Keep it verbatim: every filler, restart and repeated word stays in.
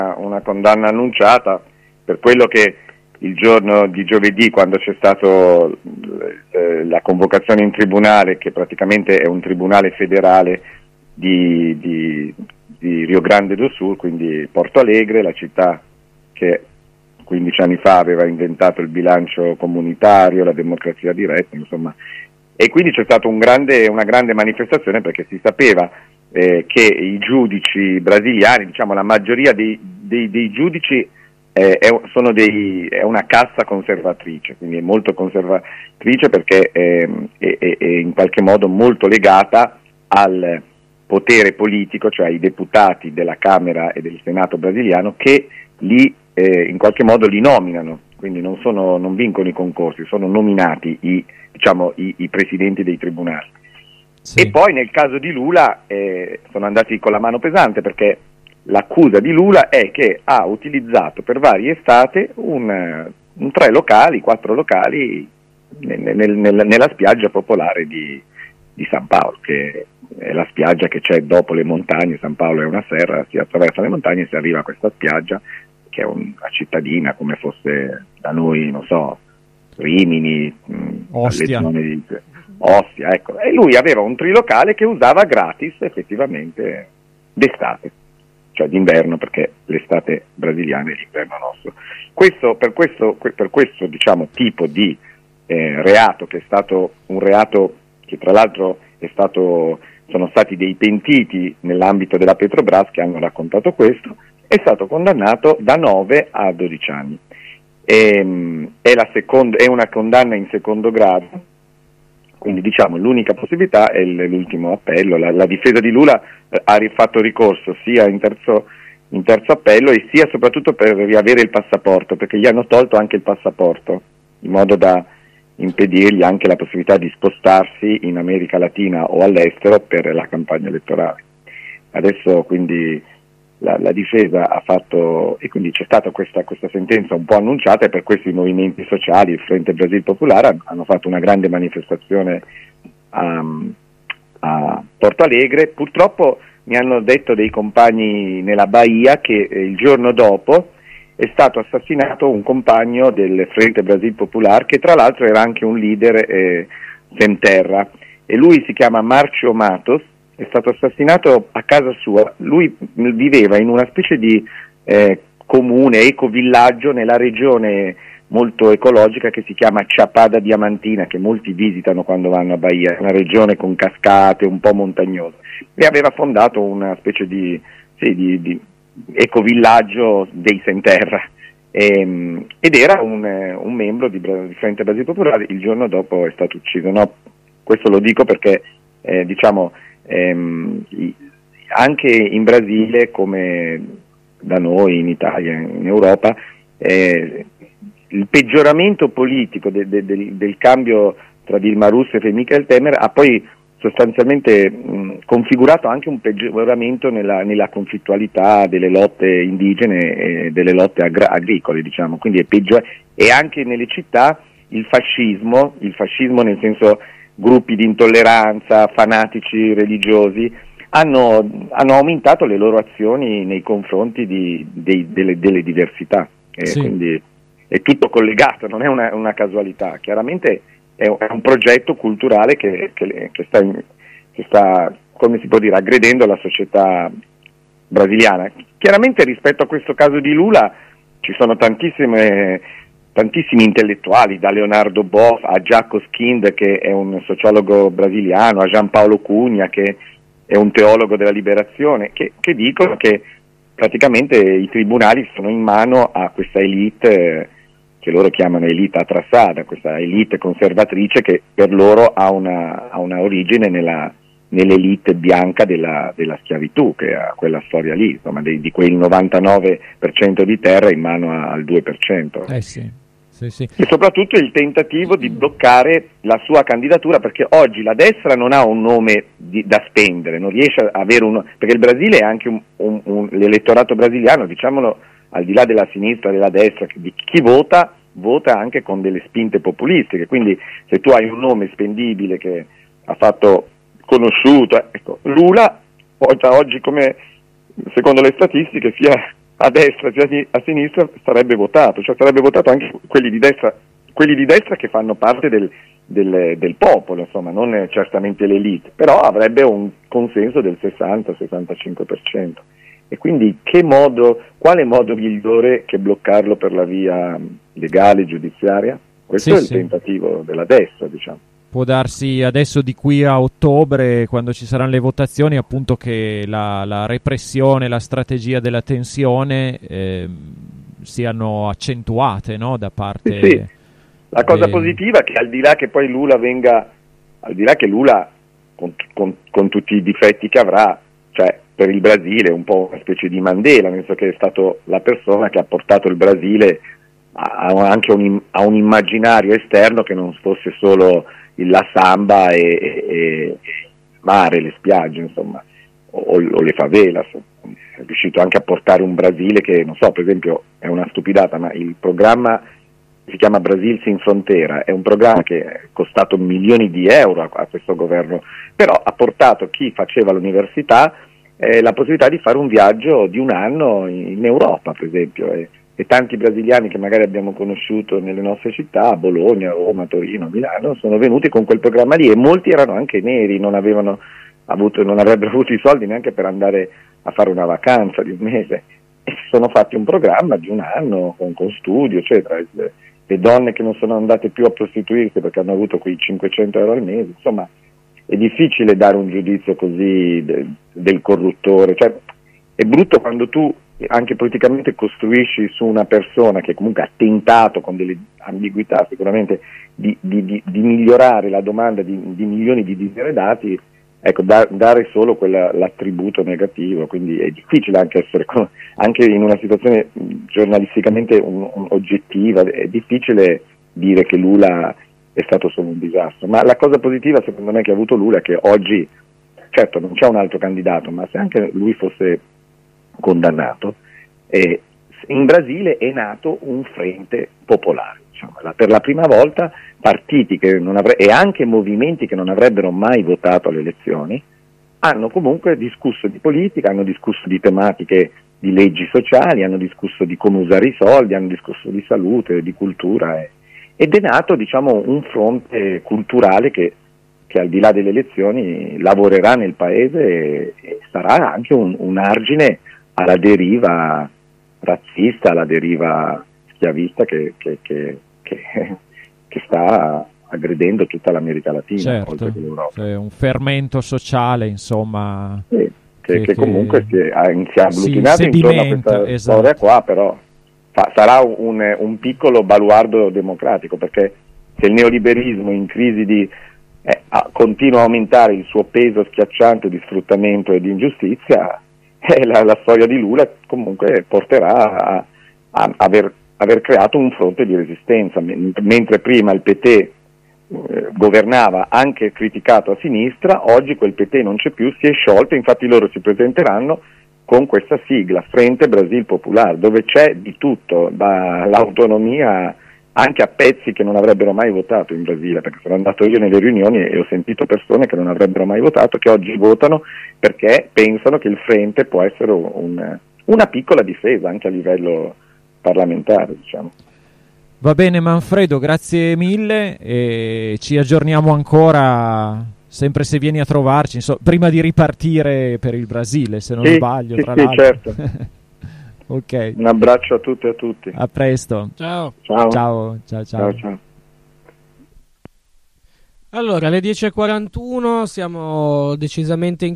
una condanna annunciata per quello che il giorno di giovedì, quando c'è stata eh, la convocazione in tribunale, che praticamente è un tribunale federale di, di, di Rio Grande do Sul, quindi Porto Alegre, la città che quindici anni fa aveva inventato il bilancio comunitario, la democrazia diretta, insomma, e quindi c'è stata un grande, una grande manifestazione, perché si sapeva eh, che i giudici brasiliani, diciamo la maggioria dei, dei, dei giudici eh, è, sono dei, è una casta conservatrice, quindi è molto conservatrice perché eh, è, è, è in qualche modo molto legata al potere politico, cioè ai deputati della Camera e del Senato brasiliano che li eh, in qualche modo li nominano, quindi non, sono, non vincono i concorsi, sono nominati i, diciamo, i, i presidenti dei tribunali. Sì. E poi nel caso di Lula eh, sono andati con la mano pesante, perché l'accusa di Lula è che ha utilizzato per varie estate un, un tre locali, quattro locali nel, nel, nel, nella spiaggia popolare di, di San Paolo, che è la spiaggia che c'è dopo le montagne. San Paolo è una serra, si attraversa le montagne e si arriva a questa spiaggia, che è una cittadina come fosse da noi, non so, Rimini, Ostia. Di Ostia, ecco. E lui aveva un trilocale che usava gratis effettivamente d'estate, cioè d'inverno, perché l'estate brasiliana è l'inverno nostro. Questo, per questo, per questo diciamo, tipo di eh, reato, che è stato un reato che tra l'altro è stato, sono stati dei pentiti nell'ambito della Petrobras che hanno raccontato questo, è stato condannato da nove a dodici anni. E, è, la seconda, è una condanna in secondo grado, quindi diciamo l'unica possibilità è l'ultimo appello. La, la difesa di Lula eh, ha fatto ricorso sia in terzo, in terzo appello e sia soprattutto per riavere il passaporto, perché gli hanno tolto anche il passaporto, in modo da impedirgli anche la possibilità di spostarsi in America Latina o all'estero per la campagna elettorale. Adesso quindi La, la difesa ha fatto, e quindi c'è stata questa, questa sentenza un po' annunciata, e per questo i movimenti sociali, il Frente Brasil Popolare, hanno fatto una grande manifestazione a, a Porto Alegre. Purtroppo mi hanno detto dei compagni nella Bahia che eh, il giorno dopo è stato assassinato un compagno del Frente Brasil Popolare, che tra l'altro era anche un leader eh, sem terra, e lui si chiama Marcio Matos. È stato assassinato a casa sua. Lui viveva in una specie di eh, comune, ecovillaggio nella regione molto ecologica che si chiama Chapada Diamantina, che molti visitano quando vanno a Bahia, è una regione con cascate, un po' montagnosa, e aveva fondato una specie di, sì, di, di ecovillaggio dei sem terra, e, ed era un, un membro di, di Frente Brasil Popolare. Il giorno dopo è stato ucciso. No, questo lo dico perché eh, diciamo Ehm, anche in Brasile, come da noi in Italia, in Europa, eh, il peggioramento politico de, de, de, del cambio tra Dilma Rousseff e Michel Temer ha poi sostanzialmente mh, configurato anche un peggioramento nella, nella conflittualità delle lotte indigene e delle lotte agra- agricole, diciamo. Quindi è peggio, e anche nelle città il fascismo, il fascismo nel senso gruppi di intolleranza, fanatici religiosi, hanno, hanno aumentato le loro azioni nei confronti di, dei, delle, delle diversità, e sì. Quindi è tutto collegato, non è una, una casualità. Chiaramente è un, è un progetto culturale che, che, che, sta, che sta, come si può dire, aggredendo la società brasiliana. Chiaramente rispetto a questo caso di Lula ci sono tantissime tantissimi intellettuali, da Leonardo Boff a Giacomo Skind, che è un sociologo brasiliano, a Gianpaolo Cugna, che è un teologo della liberazione, che, che dicono che praticamente i tribunali sono in mano a questa elite eh, che loro chiamano elite atrassata, questa elite conservatrice che per loro ha una, ha una origine nella, nell'elite bianca della, della schiavitù, che ha quella storia lì, insomma, di, di quel novantanove per cento di terra in mano a, al due per cento. Eh sì. Sì, sì. E soprattutto il tentativo di bloccare la sua candidatura, perché oggi la destra non ha un nome di, da spendere, non riesce a avere uno, perché il Brasile è anche un, un, un, l'elettorato brasiliano, diciamolo, al di là della sinistra e della destra, di chi vota, vota anche con delle spinte populistiche, quindi se tu hai un nome spendibile che ha fatto conosciuto, ecco, Lula oggi come secondo le statistiche sia a destra sia a sinistra sarebbe votato, cioè sarebbe votato anche quelli di destra, quelli di destra che fanno parte del, del, del popolo, insomma, non certamente l'elite, però avrebbe un consenso del sessanta sessantacinque per cento. E quindi che modo, quale modo migliore che bloccarlo per la via legale, giudiziaria? Questo sì, è il sì. tentativo della destra, diciamo. Può darsi adesso di qui a ottobre, quando ci saranno le votazioni, appunto che la, la repressione, la strategia della tensione eh, siano accentuate, no? Da parte... Sì, sì. La cosa de... positiva è che al di là che poi Lula venga, al di là che Lula con, con, con tutti i difetti che avrà, cioè per il Brasile è un po' una specie di Mandela, nel senso che è stato la persona che ha portato il Brasile a, a anche un, a un immaginario esterno che non fosse solo la samba e, e, e il mare, le spiagge, insomma, o, o le favelas. È riuscito anche a portare un Brasile che, non so, per esempio, è una stupidata, ma il programma si chiama Brasil sin frontera, è un programma che è costato milioni di euro a, a questo governo, però ha portato chi faceva l'università eh, la possibilità di fare un viaggio di un anno in, in Europa, per esempio, e, e tanti brasiliani che magari abbiamo conosciuto nelle nostre città, Bologna, Roma, Torino, Milano, sono venuti con quel programma lì, e molti erano anche neri, non avevano avuto, non avrebbero avuto i soldi neanche per andare a fare una vacanza di un mese, e si sono fatti un programma di un anno con, con studio, eccetera. Le donne che non sono andate più a prostituirsi perché hanno avuto quei cinquecento euro al mese, insomma è difficile dare un giudizio così de, del corruttore, cioè è brutto quando tu anche politicamente costruisci su una persona che comunque ha tentato con delle ambiguità sicuramente di, di, di, di migliorare la domanda di, di milioni di diseredati, ecco, da, dare solo quella, l'attributo negativo, quindi è difficile anche essere, anche in una situazione giornalisticamente un, un oggettiva, è difficile dire che Lula è stato solo un disastro, ma la cosa positiva secondo me che ha avuto Lula è che oggi, certo non c'è un altro candidato, ma se anche lui fosse condannato, eh, in Brasile è nato un frente popolare, diciamo, la, per la prima volta partiti che non avre- e anche movimenti che non avrebbero mai votato alle elezioni hanno comunque discusso di politica, hanno discusso di tematiche di leggi sociali, hanno discusso di come usare i soldi, hanno discusso di salute, di cultura, eh, ed è nato, diciamo, un fronte culturale che, che al di là delle elezioni lavorerà nel paese e, e sarà anche un, un argine alla deriva razzista, alla deriva schiavista che, che, che, che, che sta aggredendo tutta l'America Latina, certo, oltre che l'Europa. Cioè un fermento sociale, insomma, sì, che, che, che comunque si è, si è agglutinato si intorno a questa esatto. storia qua, però fa, sarà un, un piccolo baluardo democratico, perché se il neoliberismo in crisi di eh, continua a aumentare il suo peso schiacciante di sfruttamento e di ingiustizia, eh, la, la storia di Lula comunque porterà a, a aver, aver creato un fronte di resistenza, mentre prima il P T eh, governava anche criticato a sinistra, oggi quel P T non c'è più, si è sciolto, infatti loro si presenteranno con questa sigla, Frente Brasil Popular, dove c'è di tutto, dall'autonomia anche a pezzi che non avrebbero mai votato in Brasile, perché sono andato io nelle riunioni e ho sentito persone che non avrebbero mai votato, che oggi votano perché pensano che il Frente può essere un, una piccola difesa anche a livello parlamentare, diciamo. Va bene Manfredo, grazie mille e ci aggiorniamo ancora, sempre se vieni a trovarci, insomma, prima di ripartire per il Brasile, se non sì, sbaglio, sì, tra sì, l'altro. Certo. Ok. Un abbraccio a tutte e a tutti. A presto. Ciao. Ciao. Ciao, ciao, ciao. Ciao, ciao. Allora, alle dieci e quarantuno siamo decisamente in